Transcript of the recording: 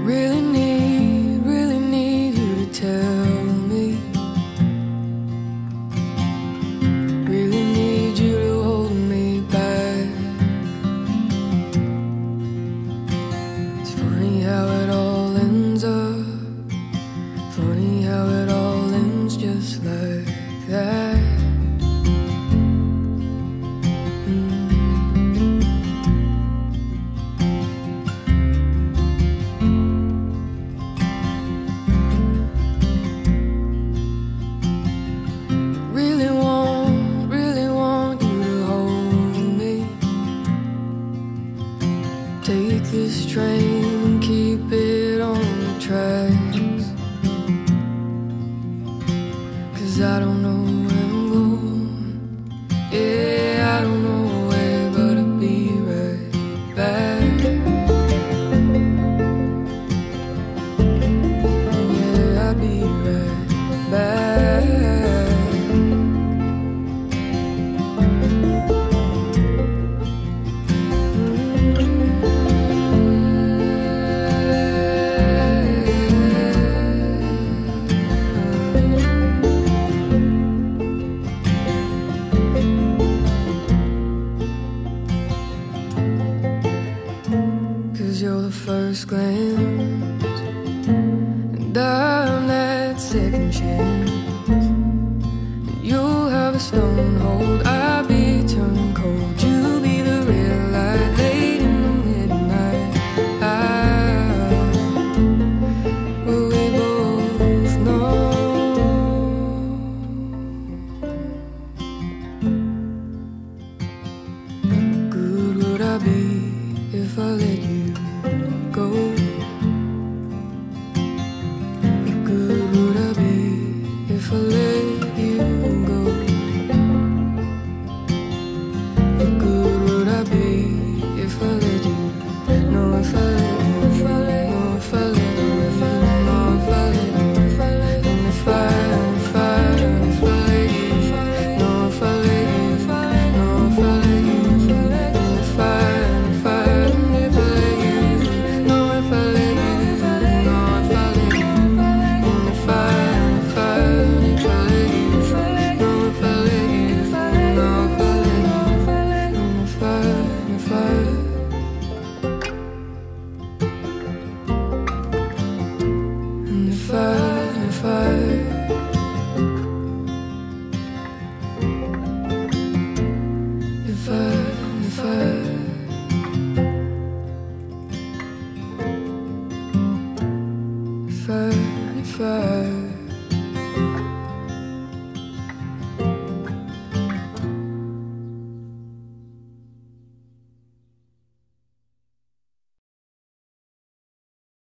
Really need you to tell me. Really need you to hold me back. It's funny how it all ends up. Funny how it all ends just like that. Really want you to hold me. Take this train and keep it on the tracks. 'Cause I don't know where I'm going. Yeah, I don't know where, but I'll be right back. Yeah, I'll be right back. You're the first glance, and I'm that second chance.